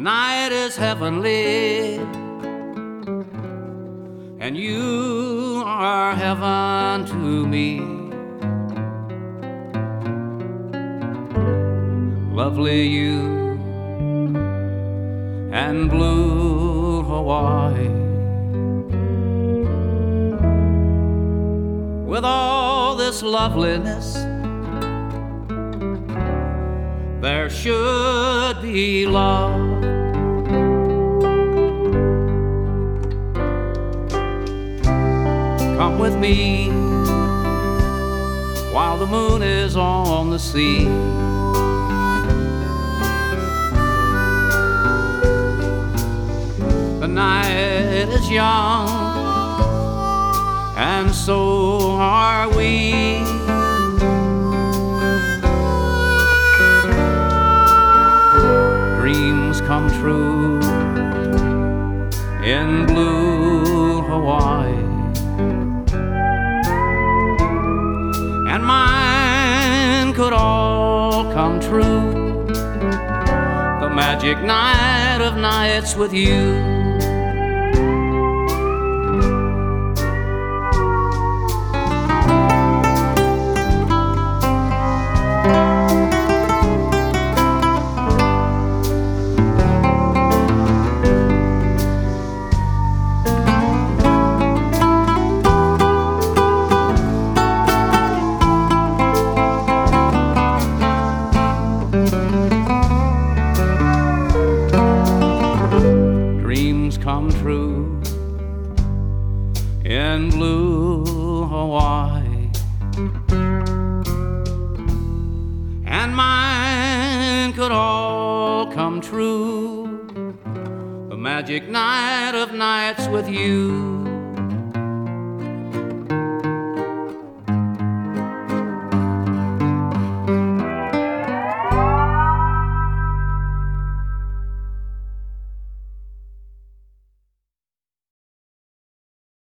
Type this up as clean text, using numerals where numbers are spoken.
night is heavenly, and you are heaven to me. Lovely you and blue Hawaii, with all this loveliness, there should be love. Come with me while the moon is on the sea. The night is young, and so are we. Dreams come true in blue Hawaii, and mine could all come true. The magic night of nights with you. Come true in blue Hawaii, and mine could all come true. The magic night of nights with you.